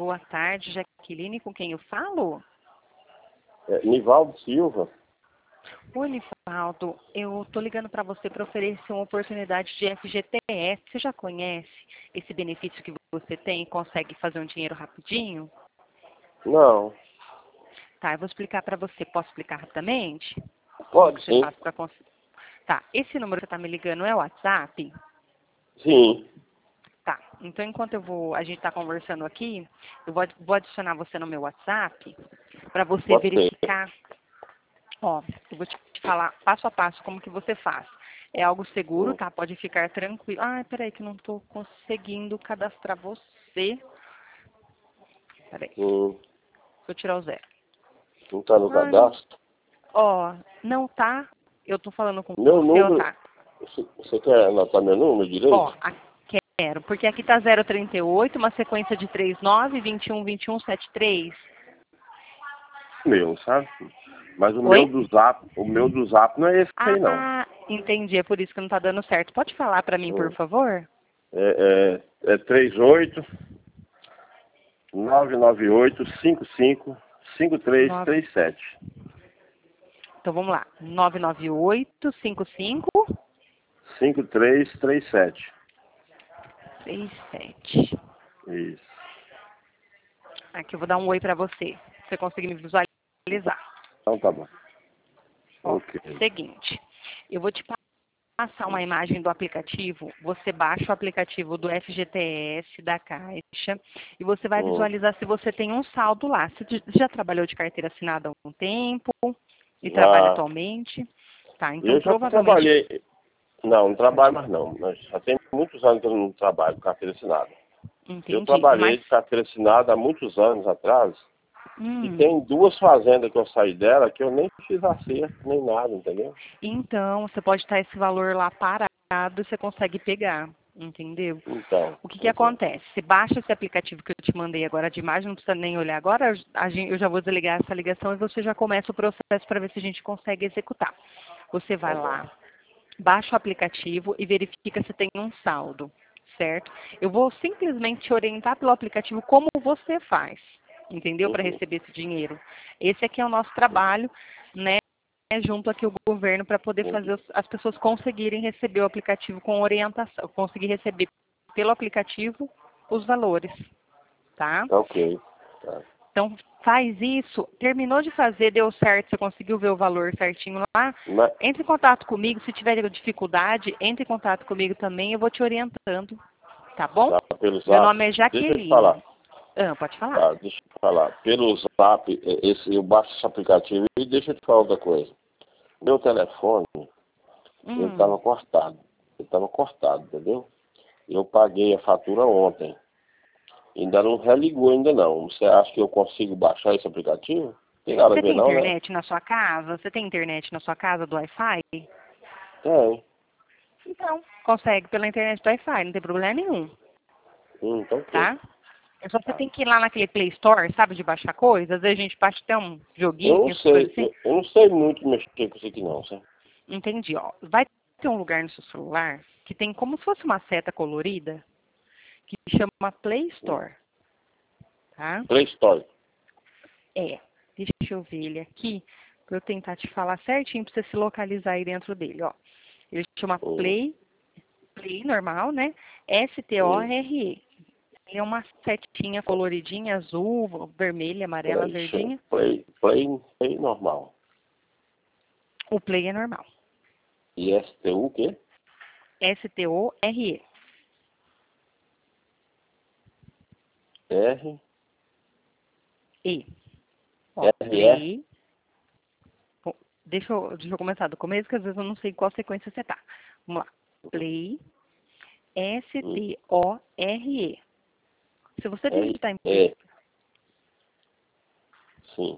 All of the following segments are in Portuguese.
Boa tarde, Jaqueline, com quem eu falo? Nivaldo Silva. Oi, Nivaldo, eu tô ligando para você para oferecer uma oportunidade de FGTS. Você já conhece esse benefício que você tem e consegue fazer um dinheiro rapidinho? Não. Tá, eu vou explicar para você. Posso explicar rapidamente? Pode Você sim. faz pra Tá, esse número que você tá me ligando é o WhatsApp? Sim. Tá, então enquanto a gente tá conversando aqui, eu vou adicionar você no meu WhatsApp para você Pode ser. verificar. Ó, eu vou te falar passo a passo como que você faz. É algo seguro, tá? Pode ficar tranquilo. Ah, peraí que eu não tô conseguindo cadastrar você. Peraí, vou tirar o 0. Não tá no Ah, não. cadastro? Ó, não tá. Eu tô falando com Meu você, ó, número. tá? Você quer anotar meu número Ó, direito? quero, porque aqui tá 038, uma sequência de 39, 21, 21, 73. Meu, sabe? Mas Oi? o meu do Zap não é esse aí, não. Ah, entendi, é por isso que não tá dando certo. Pode falar pra mim, por favor? É 38 998 55 9. 5337. Então vamos lá. 998 55 5337. 37. Isso. Aqui eu vou dar um oi pra você. Você conseguir me visualizar. Então tá bom. Ó, Ok. seguinte. Eu vou te passar uma imagem do aplicativo. Você baixa o aplicativo do FGTS da Caixa e você vai visualizar se você tem um saldo lá. Você já trabalhou de carteira assinada há algum tempo e trabalha Já. atualmente? Tá, então Eu já provavelmente. trabalhei. Não trabalho mais não. Mas já tem muitos anos que eu não trabalho com carteira assinada. Eu Entendi. trabalhei Mas. de carteira assinada há muitos anos atrás. E Hum, tem duas fazendas que eu saí dela que eu nem fiz acerto nem nada, entendeu? Então, você pode estar esse valor lá parado e você consegue pegar, entendeu? Então, O que que pois é. acontece? Você baixa esse aplicativo que eu te mandei agora de imagem, não precisa nem olhar agora, eu já vou desligar essa ligação e você já começa o processo para ver se a gente consegue executar. Você vai Tá bom. lá, baixa o aplicativo e verifica se tem um saldo, certo? Eu vou simplesmente te orientar pelo aplicativo como você faz, entendeu? Para Uhum. receber esse dinheiro. Esse aqui é o nosso trabalho, né? Junto aqui o governo para poder fazer Uhum. as pessoas conseguirem receber o aplicativo com orientação, conseguir receber pelo aplicativo os valores, tá? Tá ok. Tá. Então faz isso, terminou de fazer, deu certo, você conseguiu ver o valor certinho lá, Mas, entre em contato comigo, se tiver dificuldade, entre em contato comigo também, eu vou te orientando, tá bom? tá, pelo Meu zap. nome é Deixa eu te falar. Jaqueline. Ah, pode falar. Tá, deixa eu te falar. Pelo zap, eu baixo esse aplicativo e deixa eu te falar outra coisa. Meu telefone, ele Hum. estava cortado. Ele estava cortado, entendeu? Eu paguei a fatura ontem. Ainda não religou ainda não. Você acha que eu consigo baixar esse aplicativo? Tem nada a Você ver tem não, né? internet na sua casa? Você tem internet na sua casa do Wi-Fi? Tem. Então, consegue pela internet do Wi-Fi, não tem problema nenhum, Então ok. tá? É só você Tá. tem que ir lá naquele Play Store, sabe, de baixar coisas. Às vezes a gente baixa até um Eu joguinho, não essas coisas sei, assim. eu não sei muito mexer com isso aqui não, sabe? Entendi, ó. Vai ter um lugar no seu celular que tem como se fosse uma seta colorida que chama Play Store, tá? Play Store. É. Deixa eu ver ele aqui, pra eu tentar te falar certinho pra você se localizar aí dentro dele, ó. Ele chama Hum, Play normal, né? STORE. Ele é uma setinha coloridinha, azul, vermelha, amarela, Play, verdinha. play normal. O Play é normal. E STU o quê? STORE. R, E. Ó, RE. Play. Bom, deixa eu começar do começo, que às vezes eu não sei qual sequência você tá. Vamos lá. Play. Hum, STORE. Se você digitar em RE. Sim.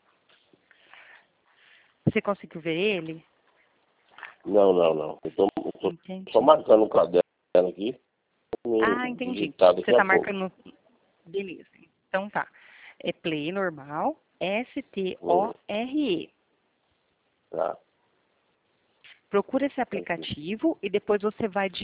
você conseguiu ver ele? Não, não, não. Eu tô só Entendi. marcando um caderno aqui. Ah, entendi. Digitar Você daqui a tá pouco. marcando. Beleza. Então tá. É Play normal. Hum, STORE. tá. Procura esse Aqui. aplicativo e depois você vai digitar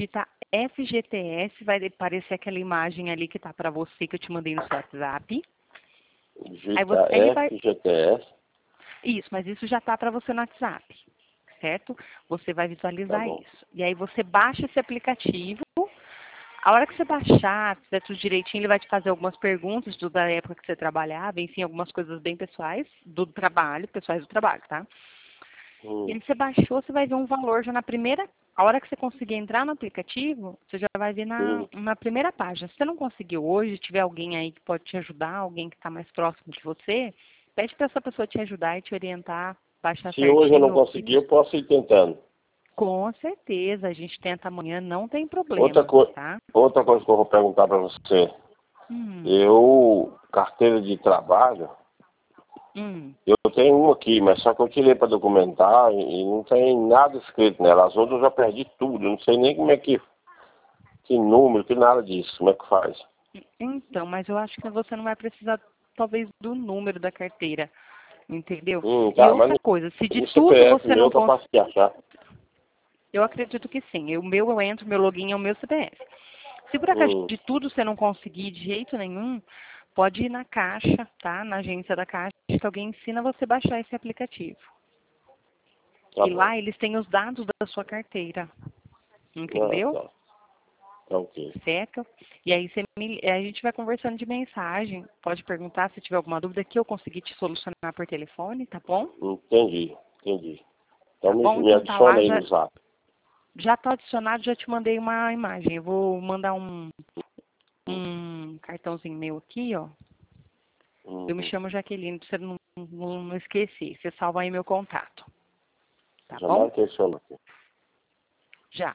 FGTS, vai aparecer aquela imagem ali que tá para você, que eu te mandei no seu WhatsApp. Aí ele vai... FGTS. Isso, mas isso já tá para você no WhatsApp, certo? Você vai visualizar isso. E aí você baixa esse aplicativo. A hora que você baixar, fizer tudo direitinho, ele vai te fazer algumas perguntas da época que você trabalhava, enfim, algumas coisas bem pessoais do trabalho, pessoais do trabalho, tá? E aí você baixou, você vai ver um valor já na primeira... A hora que você conseguir entrar no aplicativo, você já vai ver na primeira página. Se você não conseguiu hoje, tiver alguém aí que pode te ajudar, alguém que está mais próximo de você, pede para essa pessoa te ajudar e te orientar, baixar certinho. Se hoje eu não conseguir, eu posso ir tentando. Com certeza, a gente tenta amanhã, não tem problema, tá? Outra coisa que eu vou perguntar para você. Eu, carteira de trabalho, eu tenho uma aqui, mas só que eu tirei para documentar e não tem nada escrito nela. As outras eu já perdi tudo, eu não sei nem como é que número, que nada disso, como é que faz. Então, mas eu acho que você não vai precisar, talvez, do número da carteira, entendeu? Tá, e outra coisa, se de tudo CPF você não conseguir achar. Eu acredito que sim. O meu, eu entro, meu login é o meu CPF. Se por acaso de tudo você não conseguir de jeito nenhum, pode ir na Caixa, tá? Na agência da Caixa, que alguém ensina você a baixar esse aplicativo. E lá eles têm os dados da sua carteira. Entendeu? Tá ok. Certo? E aí a gente vai conversando de mensagem. Pode perguntar se tiver alguma dúvida que eu consegui te solucionar por telefone, tá bom? Entendi. Então tá bom? me adiciona aí no Zap. Já está adicionado, já te mandei uma imagem. Eu vou mandar um cartãozinho meu aqui, ó. Eu me chamo Jaqueline, pra você não esquecer. Você salva aí meu contato. Tá já bom? marquei seu nome. Já.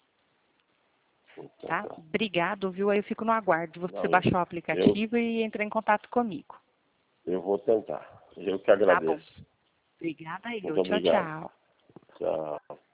Tá? Obrigado, viu? Aí eu fico no aguardo de você baixar o aplicativo e entrar em contato comigo. Eu vou tentar. Eu que agradeço. Tá bom. Obrigada aí. Muito obrigado. Tchau. Tchau.